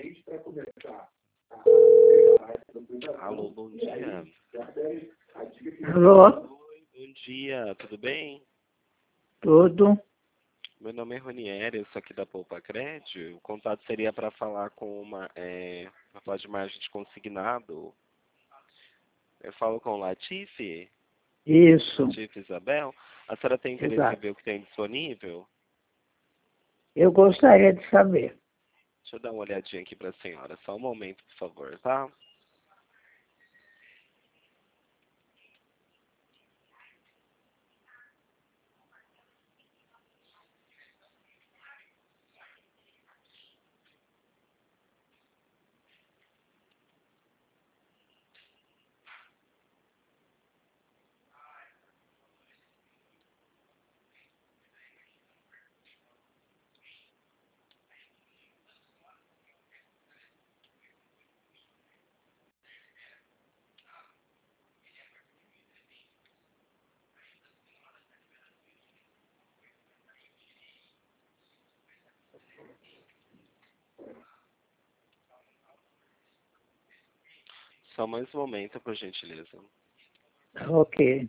Alô, bom dia. Alô, Oi, bom dia, tudo bem? tudo? Meu nome é Ronieri, eu sou aqui da Poupa Crédito. O contato seria para falar para falar de margem de consignado. Eu falo com Latife, Isso, Latife Isabel. A senhora tem interesse em exato. ver o que tem disponível? Eu gostaria de saber. Deixa eu dar uma olhadinha aqui para a senhora. Só um momento, por favor, tá? Só mais um momento, por gentileza. Ok.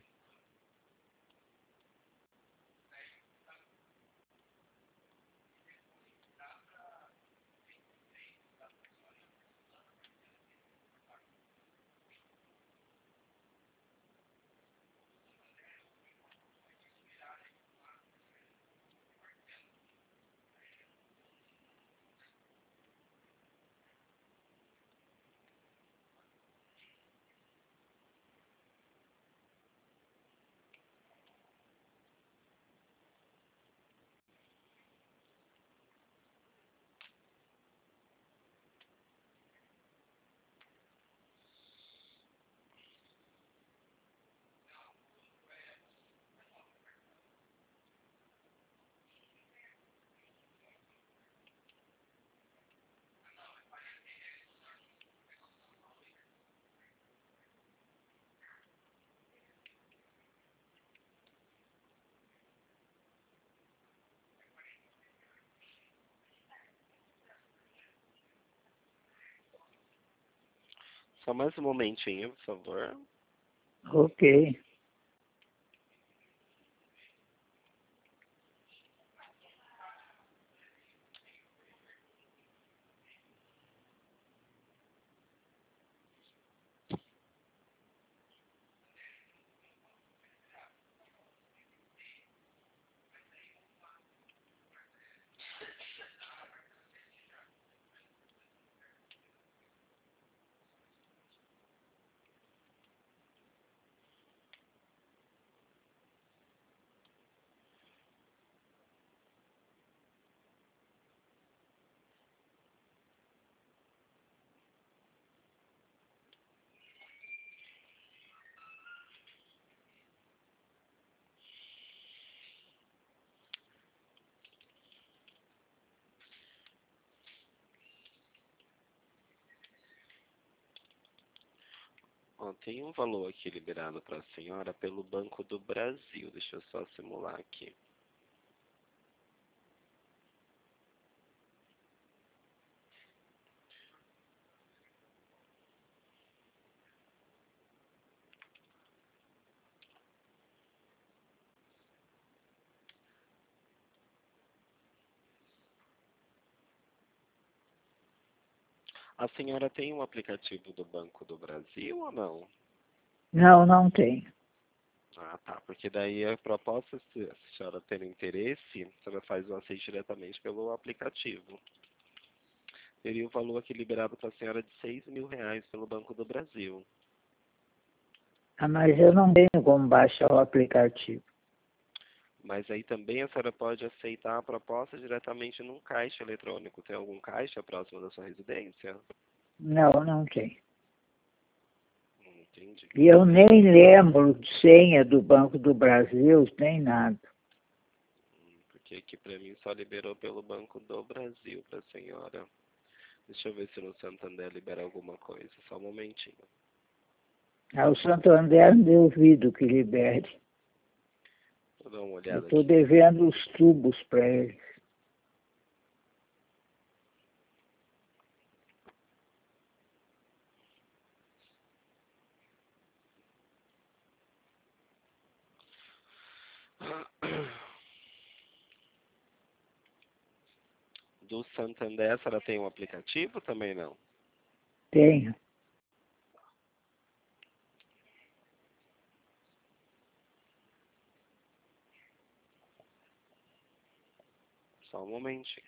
Só mais um momentinho, por favor. Ok. Ó, tem um valor aqui liberado para a senhora pelo Banco do Brasil. Deixa eu só simular aqui. A senhora tem um aplicativo do Banco do Brasil ou não? Não, não tem. Ah, tá. Porque daí a proposta, se a senhora ter interesse, a senhora faz o aceite diretamente pelo aplicativo. Teria o valor aqui liberado para a senhora de R$ 6.000 pelo Banco do Brasil. Ah, mas eu não tenho como baixar o aplicativo. Mas aí também a senhora pode aceitar a proposta diretamente num caixa eletrônico. Tem algum caixa próximo da sua residência? Não, não tem. Entendi. E eu nem lembro de senha do Banco do Brasil, nem nada. Porque aqui para mim só liberou pelo Banco do Brasil para a senhora. Deixa eu ver se no Santander libera alguma coisa. Só um momentinho. Ah, o Santander não duvido que libere. Vou dar uma Eu olhada estou aqui. devendo os tubos para ele. Do Santander, a senhora tem um aplicativo? Também não. Tenho. Só um momentinho.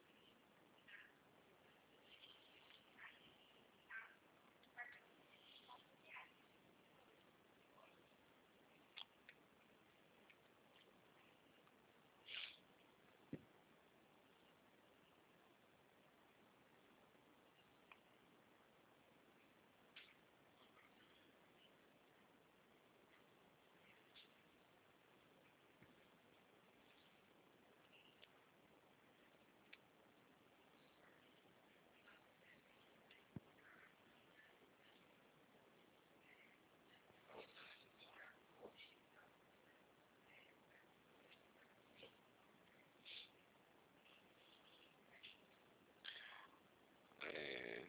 É,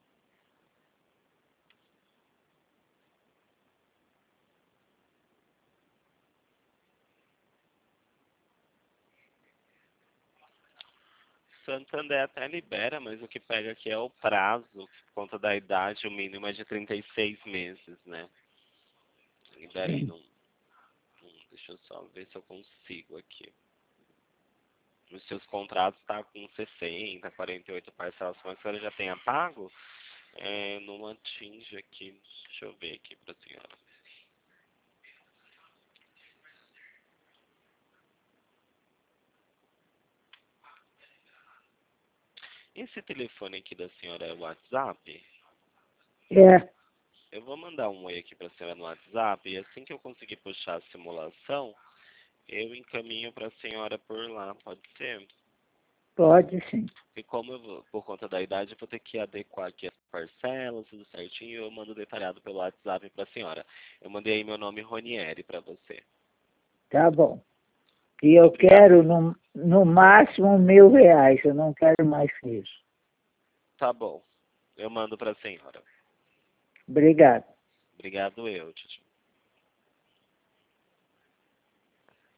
Santander até libera, mas o que pega aqui é o prazo, por conta da idade, o mínimo é de 36 meses, né? E daí Sim. não. Deixa eu só ver se eu consigo aqui. Os seus contratos tá com 60, 48 parcelas, mas a senhora já tenha pago, não atinge aqui. Deixa eu ver aqui para a senhora. Esse telefone aqui da senhora é o WhatsApp? É, Eu vou mandar um oi aqui para a senhora no WhatsApp e assim que eu conseguir puxar a simulação, eu encaminho para a senhora por lá, pode ser? pode sim. E como eu vou, por conta da idade, eu vou ter que adequar aqui as parcelas, tudo certinho, eu mando detalhado pelo WhatsApp para a senhora. Eu mandei aí meu nome Ronieri para você. Tá bom. E eu Obrigado. quero no máximo R$ 1.000. Eu não quero mais que isso. Tá bom. Eu mando para a senhora. Obrigado. Obrigado eu, tio.